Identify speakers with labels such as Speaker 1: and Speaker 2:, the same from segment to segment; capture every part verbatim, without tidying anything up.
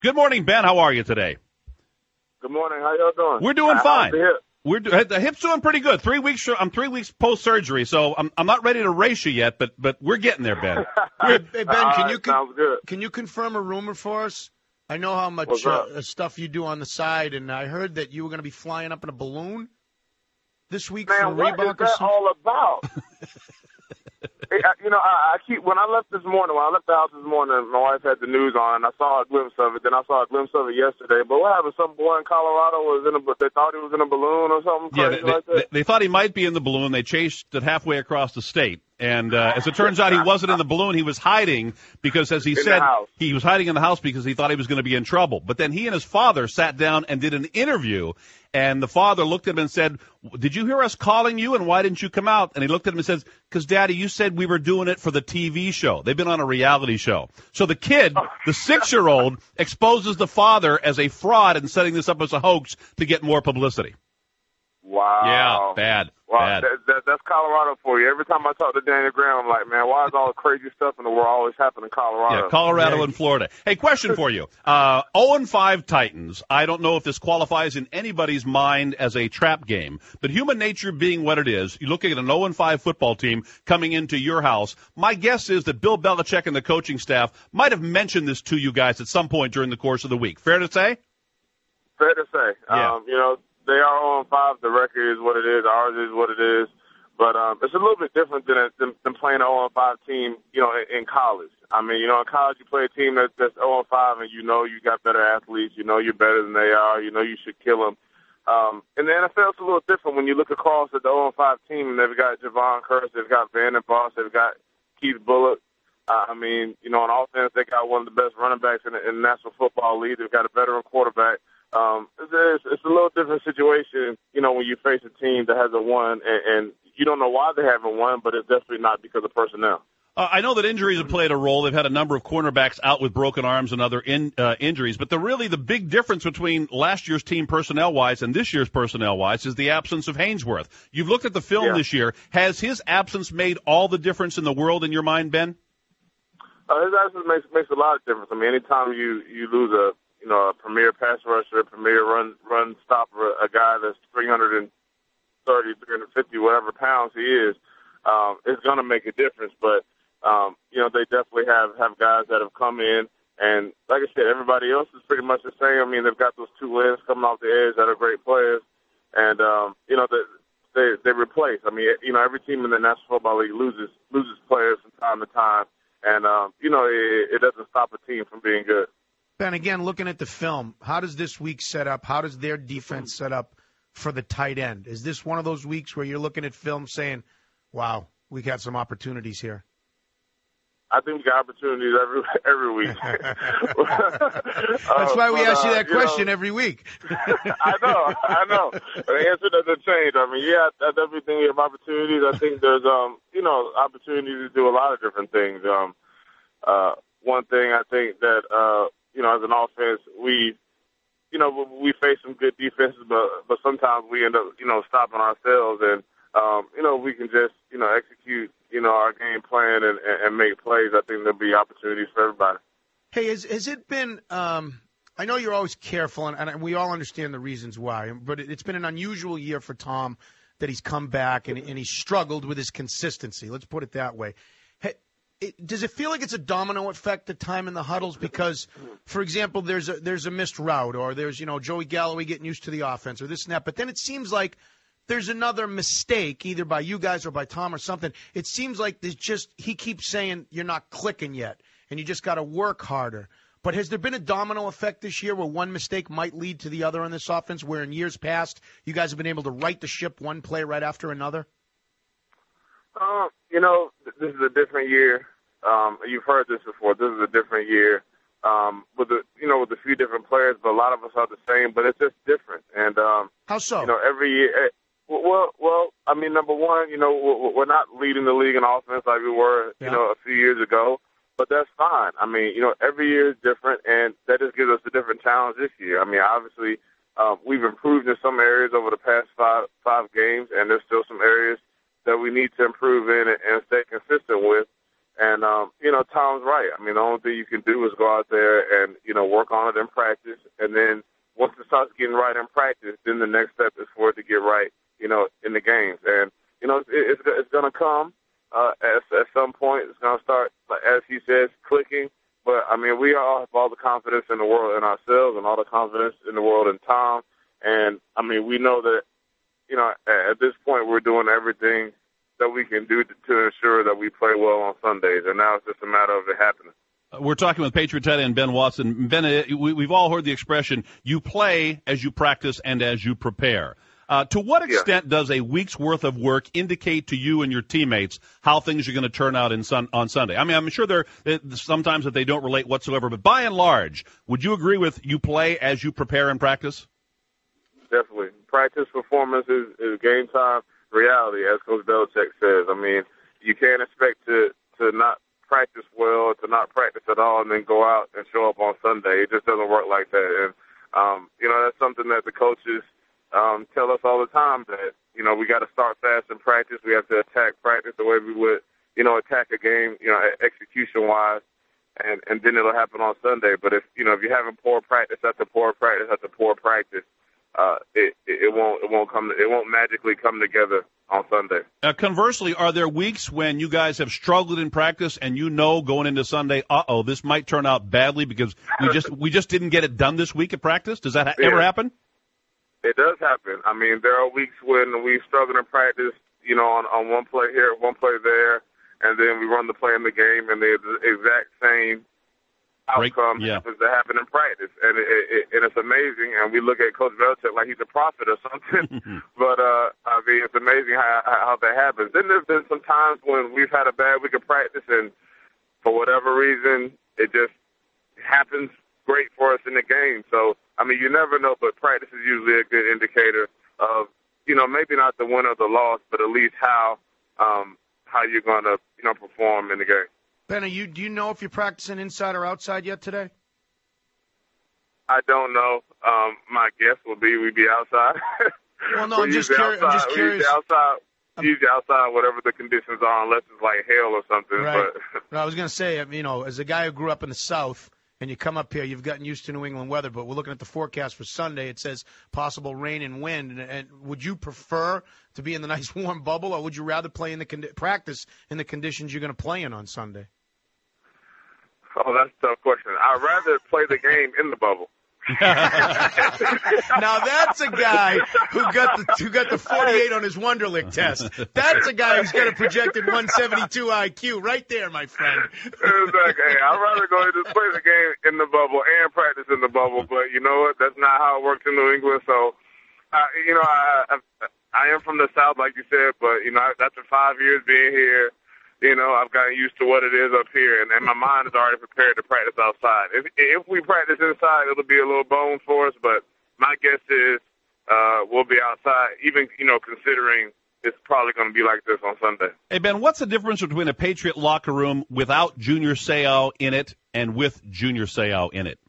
Speaker 1: Good morning, Ben. How are you today?
Speaker 2: Good morning. How y'all doing?
Speaker 1: We're doing
Speaker 2: How's
Speaker 1: fine.
Speaker 2: the hip?
Speaker 1: We're do- the hip's doing pretty good. Three weeks. I'm three weeks post surgery, so I'm I'm not ready to race you yet, but but we're getting there, Ben.
Speaker 3: Hey, hey, Ben,
Speaker 2: All
Speaker 3: can
Speaker 2: right,
Speaker 3: you con-
Speaker 2: sounds good.
Speaker 3: can you confirm a rumor for us? I know how much
Speaker 2: What's
Speaker 3: uh,
Speaker 2: up?
Speaker 3: stuff you do on the side, and I heard that you were going to be flying up in a balloon this week for
Speaker 2: Man, what
Speaker 3: Reebok
Speaker 2: is
Speaker 3: or
Speaker 2: that
Speaker 3: something.
Speaker 2: all about? Hey, I- you know, I, I keep when I left this morning. When I left the house this morning, my wife had the news on, and I saw a glimpse of it. Then I saw a glimpse of it yesterday. But what happened? Some boy in Colorado was in a. They thought he was in a balloon or something
Speaker 1: Yeah,
Speaker 2: crazy
Speaker 1: they,
Speaker 2: like
Speaker 1: they,
Speaker 2: that.
Speaker 1: they thought he might be in the balloon. They chased it halfway across the state. And uh, as it turns out, he wasn't in the balloon. He was hiding because, as he
Speaker 2: In the
Speaker 1: said,
Speaker 2: house.
Speaker 1: he was hiding in the house because he thought he was going to be in trouble. But then he and his father sat down and did an interview. And the father looked at him and said, "Did you hear us calling you, and why didn't you come out?" And he looked at him and says, "Because, Daddy, you said we were doing it for the T V show." They've been on a reality show. So the kid, the six-year-old, exposes the father as a fraud and setting this up as a hoax to get more publicity.
Speaker 2: Wow.
Speaker 1: Yeah, bad,
Speaker 2: Wow,
Speaker 1: bad.
Speaker 2: that, that, that's Colorado for you. Every time I talk to Daniel Graham, I'm like, man, why is all the crazy stuff in the world always happen in Colorado?
Speaker 1: Yeah, Colorado
Speaker 3: Yeah.
Speaker 1: and Florida. Hey, question for you. Uh, oh and five Titans. I don't know if this qualifies in anybody's mind as a trap game, but human nature being what it is, you're looking at an oh and five football team coming into your house. My guess is that Bill Belichick and the coaching staff might have mentioned this to you guys at some point during the course of the week. Fair to say?
Speaker 2: Fair to say.
Speaker 1: Yeah.
Speaker 2: Um, you know, they are oh and five. The record is what it is. Ours is what it is. But um, it's a little bit different than, than, than playing an oh and five team, you know, in, in college. I mean, you know, in college you play a team that's, that's oh and five and you know you got better athletes. You know you're better than they are. You know you should kill them. Um, in the N F L, it's a little different when you look across at the oh and five team and they've got Javon Curse, they've got Vanden Boss, they've got Keith Bulluck. Uh, I mean, you know, on offense, they got one of the best running backs in the, in the National Football League. They've got a veteran quarterback. Um, it's, it's a little different situation, you know, when you face a team that hasn't won, and, and you don't know why they haven't won, but it's definitely not because of personnel.
Speaker 1: Uh, I know that injuries have played a role. They've had a number of cornerbacks out with broken arms and other in, uh, injuries. But the really the big difference between last year's team personnel-wise and this year's personnel-wise is the absence of Hainsworth. You've looked at the film
Speaker 2: Yeah.
Speaker 1: this year. Has his absence made all the difference in the world in your mind, Ben?
Speaker 2: Uh, his absence makes makes a lot of difference. I mean, anytime you you lose a you know a premier pass rusher, a premier run run stopper, a guy that's three hundred thirty, three hundred fifty, whatever pounds he is, um, it's going to make a difference. But um, you know, they definitely have have guys that have come in, and like I said, everybody else is pretty much the same. I mean, they've got those two wins coming off the edge that are great players, and um, you know they they they replace. I mean, you know, every team in the National Football League loses loses players from time to time. And, um, you know, it, it doesn't stop a team from being good.
Speaker 3: Ben, again, looking at the film, how does this week set up? How does their defense set up for the tight end? Is this one of those weeks where you're looking at film saying, wow, we got some opportunities here?
Speaker 2: I think we got opportunities every every week.
Speaker 3: That's why we
Speaker 2: but,
Speaker 3: ask you
Speaker 2: uh,
Speaker 3: that
Speaker 2: you
Speaker 3: question
Speaker 2: know,
Speaker 3: every week.
Speaker 2: I know, I know. The answer doesn't change. I mean, yeah, I definitely think we have opportunities. I think there's, um, you know, opportunities to do a lot of different things. Um, uh, one thing I think that, uh, you know, as an offense, we, you know, we face some good defenses, but but sometimes we end up, you know, stopping ourselves, and um, you know, we can just, you know, execute, you know, our game plan and, and make plays. I think there'll be opportunities for everybody.
Speaker 3: Hey, has, has it been um, – I know you're always careful, and, and we all understand the reasons why, but it, it's been an unusual year for Tom that he's come back and, and he's struggled with his consistency. Let's put it that way. Hey, it, does it feel like it's a domino effect at time in the huddles? Because, for example, there's a, there's a missed route, or there's, you know, Joey Galloway getting used to the offense, or this and that, but then it seems like there's another mistake, either by you guys or by Tom or something. It seems like there's just – he keeps saying you're not clicking yet, and you just got to work harder. But has there been a domino effect this year where one mistake might lead to the other on this offense, where in years past you guys have been able to right the ship one play right after another?
Speaker 2: Um, you know, this is a different year. Um, you've heard this before. This is a different year um, with a, you know, with a few different players, but a lot of us are the same. But it's just different. And um,
Speaker 3: how so?
Speaker 2: You know, every year. Well, well, I mean, number one, you know, we're not leading the league in offense like we were,
Speaker 3: yeah.
Speaker 2: you know, a few years ago. But that's fine. I mean, you know, every year is different, and that just gives us a different challenge this year. I mean, obviously, um, we've improved in some areas over the past five five games, and there's still some areas that we need to improve in and, and stay consistent with. And, um, you you know, Tom's right. I mean, the only thing you can do is go out there and, you know, work on it in practice. And then once it starts getting right in practice, then the next step is for it to get right, you know, in the games. And, you know, it, it's, it's going to come uh, at, at some point. It's going to start, as he says, clicking. But, I mean, we all have all the confidence in the world in ourselves and all the confidence in the world in Tom. And, I mean, we know that, you know, at this point we're doing everything that we can do to, to ensure that we play well on Sundays. And now it's just a matter of it happening.
Speaker 1: We're talking with Patriot tight end Ben Watson. Ben, we, we've all heard the expression, you play as you practice and as you prepare. Uh, to what extent yeah. does a week's worth of work indicate to you and your teammates how things are going to turn out in sun, on Sunday? I mean, I'm sure there sometimes that they don't relate whatsoever, but by and large, would you agree with you play as you prepare and practice?
Speaker 2: Definitely. Practice performance is, is game time reality, as Coach Belichick says. I mean, you can't expect to, to not practice well, to not practice at all, and then go out and show up on Sunday. It just doesn't work like that. And, um, you know, that's something that the coaches um, tell us all the time, that, you know, we got to start fast in practice. We have to attack practice the way we would, you know, attack a game, you know, execution-wise, and, and then it'll happen on Sunday. But if, you know, if you're having poor practice after poor practice after poor practice, Uh, it, it won't. It won't come. It won't magically come together on Sunday.
Speaker 1: Uh, conversely, are there weeks when you guys have struggled in practice and you know going into Sunday, uh oh, this might turn out badly because we just we just didn't get it done this week at practice? Does that ha-
Speaker 2: yeah.
Speaker 1: ever happen?
Speaker 2: It does happen. I mean, there are weeks when we struggle in practice, you know, on, on one play here, one play there, and then we run the play in the game, and they're the exact same outcome
Speaker 1: yeah.
Speaker 2: happens to happen in practice, and it, it, and it's amazing. And we look at Coach Belichick like he's a prophet or something. but uh, I mean, it's amazing how how that happens. Then there's been some times when we've had a bad week of practice, and for whatever reason, it just happens great for us in the game. So I mean, you never know, but practice is usually a good indicator of, you know, maybe not the win or the loss, but at least how um, how you're going to, you know, perform in the game.
Speaker 3: Ben, are you, do you know if you're practicing inside or outside yet today?
Speaker 2: I don't know. Um, my guess would be we'd be outside.
Speaker 3: Well, no, I'm just, curi- I'm just curious.
Speaker 2: Usually outside, usually outside, whatever the conditions are, unless it's like hail or something.
Speaker 3: Right.
Speaker 2: But
Speaker 3: no, I was going to say, you know, as a guy who grew up in the South, and you come up here, you've gotten used to New England weather, but we're looking at the forecast for Sunday. It says possible rain and wind. And, and would you prefer to be in the nice warm bubble, or would you rather play in the con- practice in the conditions you're going to play in on Sunday?
Speaker 2: Oh, that's a tough question. I'd rather play the game in the bubble.
Speaker 3: Now that's a guy who got the who got the forty-eight on his Wonderlic test. That's a guy who's got a projected one seventy-two I Q right there, my friend.
Speaker 2: Exactly. I'd rather go ahead and play the game in the bubble and practice in the bubble, but you know what? That's not how it works in New England. So, uh, you know, I, I I am from the South, like you said, but you know, after five years being here, you know, I've gotten used to what it is up here, and, and my mind is already prepared to practice outside. If, if we practice inside, it'll be a little bone for us, but my guess is uh, we'll be outside, even, you know, considering it's probably going to be like this on Sunday.
Speaker 1: Hey, Ben, what's the difference between a Patriot locker room without Junior Seau in it and with Junior Seau in it?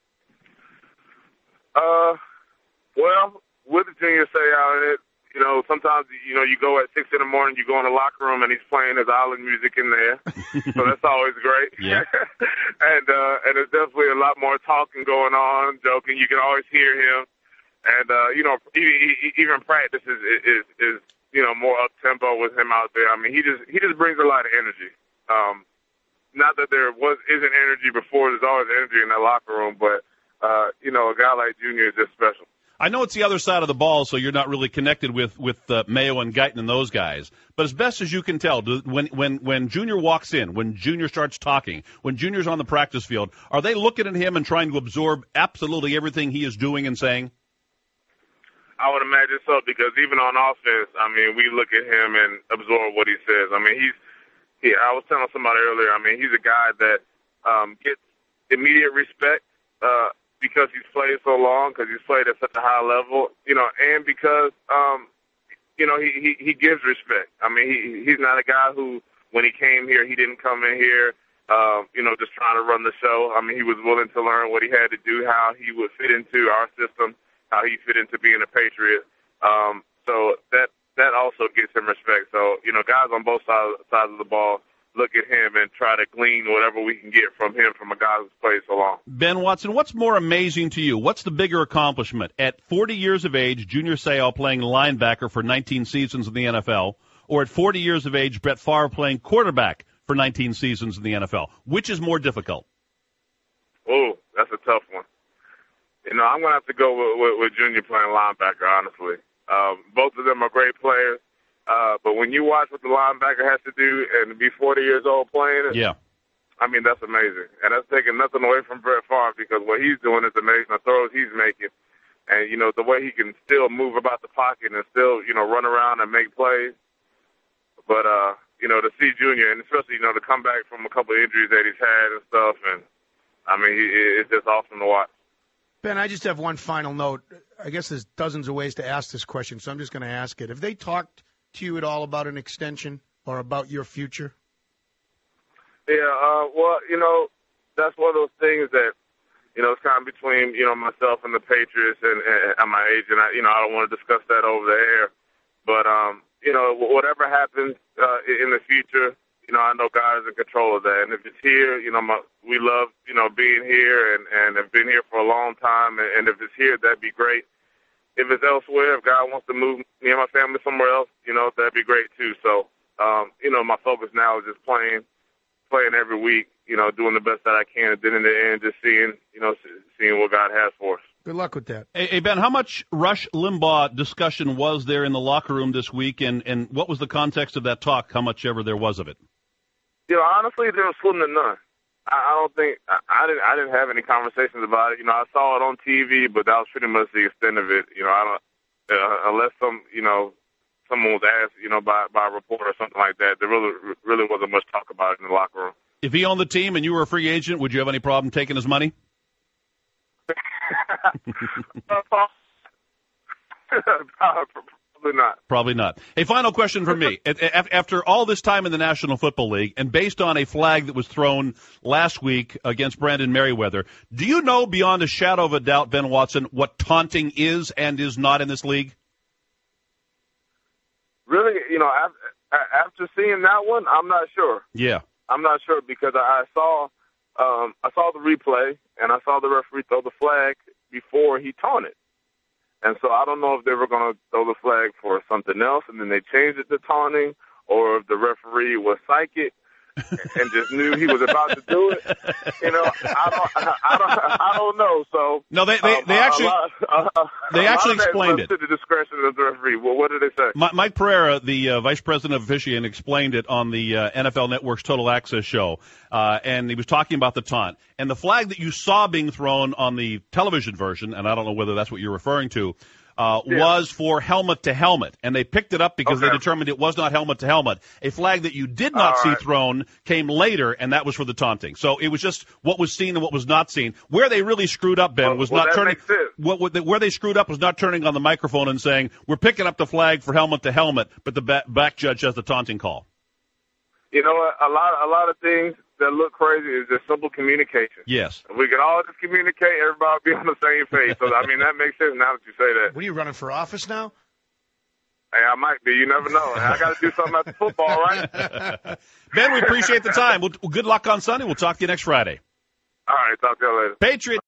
Speaker 2: Uh, well, with Junior Seau in it, you know, sometimes, you know, you go at six in the morning, you go in the locker room, and he's playing his island music in there. So that's always great.
Speaker 1: Yeah.
Speaker 2: and uh, and there's definitely a lot more talking going on, joking. You can always hear him. And, uh, you know, even, even practice is, is, is, you know, more up-tempo with him out there. I mean, he just he just brings a lot of energy. Um, not that there was isn't energy before. There's always energy in that locker room. But, uh, you know, a guy like Junior is just special.
Speaker 1: I know it's the other side of the ball, so you're not really connected with with uh, Mayo and Guyton and those guys. But as best as you can tell, do, when when when Junior walks in, when Junior starts talking, when Junior's on the practice field, are they looking at him and trying to absorb absolutely everything he is doing and saying?
Speaker 2: I would imagine so, because even on offense, I mean, we look at him and absorb what he says. I mean, he's he. I was telling somebody earlier. I mean, he's a guy that um, gets immediate respect. Uh, because he's played so long, because he's played at such a high level, you know, and because, um, you know, he, he, he gives respect. I mean, he he's not a guy who, when he came here, he didn't come in here, uh, you know, just trying to run the show. I mean, he was willing to learn what he had to do, how he would fit into our system, how he fit into being a Patriot. Um, so that that also gets him respect. So, you know, guys on both sides, sides of the ball look at him and try to glean whatever we can get from him from a guy who's played so long.
Speaker 1: Ben Watson, what's more amazing to you? What's the bigger accomplishment? At forty years of age, Junior Seau playing linebacker for nineteen seasons in the N F L, or at forty years of age, Brett Favre playing quarterback for nineteen seasons in the N F L? Which is more difficult?
Speaker 2: Oh, that's a tough one. You know, I'm going to have to go with, with, with Junior playing linebacker, honestly. Um, both of them are great players. Uh, but when you watch what the linebacker has to do and to be forty years old playing it,
Speaker 1: yeah.
Speaker 2: I mean, that's amazing. And that's taking nothing away from Brett Favre because what he's doing is amazing, the throws he's making. And, you know, the way he can still move about the pocket and still, you know, run around and make plays. But, uh, you know, to see Junior, and especially, you know, to come back from a couple of injuries that he's had and stuff, and, I mean, he, it's just awesome to watch.
Speaker 3: Ben, I just have one final note. I guess there's dozens of ways to ask this question, so I'm just going to ask it. Have they talked to you at all about an extension or about your future?
Speaker 2: Yeah, uh, well, you know, that's one of those things that, you know, it's kind of between, you know, myself and the Patriots and, and, and my agent. I, you know, I don't want to discuss that over the air. But, um, you know, whatever happens uh, in the future, you know, I know God is in control of that. And if it's here, you know, my, we love, you know, being here and, and have been here for a long time. And, and if it's here, that'd be great. If it's elsewhere, if God wants to move me and my family somewhere else, you know, that'd be great too. So, um, you know, my focus now is just playing, playing every week, you know, doing the best that I can. And then in the end, just seeing, you know, seeing what God has for us.
Speaker 3: Good luck with that.
Speaker 1: Hey, hey, Ben, how much Rush Limbaugh discussion was there in the locker room this week, and, and what was the context of that talk, how much ever there was of it?
Speaker 2: You know, honestly, there was slim to none. I, I don't think I, I didn't. I didn't have any conversations about it. You know, I saw it on T V, but that was pretty much the extent of it. You know, I don't uh, unless some, you know, someone was asked, you know, by by a reporter or something like that. There really, really wasn't much talk about it in the locker room.
Speaker 1: If he owned the team and you were a free agent, would you have any problem taking his money?
Speaker 2: Probably not.
Speaker 1: Probably not. A final question from me. After all this time in the National Football League, and based on a flag that was thrown last week against Brandon Merriweather, do you know beyond a shadow of a doubt, Ben Watson, what taunting is and is not in this league?
Speaker 2: Really, you know, after, after seeing that one, I'm not sure.
Speaker 1: Yeah.
Speaker 2: I'm not sure because I saw um, I saw the replay, and I saw the referee throw the flag before he taunted. And so I don't know if they were going to throw the flag for something else, and then they changed it to taunting, or if the referee was psychic and just knew he was about to do it. You know, I don't, I don't, I don't know. So
Speaker 1: no, they they,
Speaker 2: um,
Speaker 1: they actually
Speaker 2: lot, uh,
Speaker 1: they actually explained it
Speaker 2: to the discretion of the referee. Well, what did they say?
Speaker 1: Mike Pereira, the uh, vice president of officiating, explained it on the uh, N F L Network's Total Access show, uh, and he was talking about the taunt and the flag that you saw being thrown on the television version, and I don't know whether that's what you're referring to. Uh, yeah. was for helmet to helmet, and they picked it up because okay. they determined it was not helmet to helmet. A flag that you did not All see right. thrown came later, and that was for the taunting. So it was just what was seen and what was not seen. Where they really screwed up, Ben,
Speaker 2: well,
Speaker 1: was
Speaker 2: well,
Speaker 1: not turning.
Speaker 2: What,
Speaker 1: what, where they screwed up was not turning on the microphone and saying, "We're picking up the flag for helmet to helmet," but the back, back judge has the taunting call.
Speaker 2: You know, a lot, a lot of things that look crazy is just simple communication.
Speaker 1: Yes.
Speaker 2: If we could all just communicate, everybody would be on the same page. So, I mean, that makes sense now that you say that.
Speaker 3: What are you running for office now?
Speaker 2: Hey, I might be. You never know. I got to do something after football, right?
Speaker 1: Ben, we appreciate the time. Well, good luck on Sunday. We'll talk to you next Friday.
Speaker 2: All right. Talk to you later.
Speaker 1: Patriot.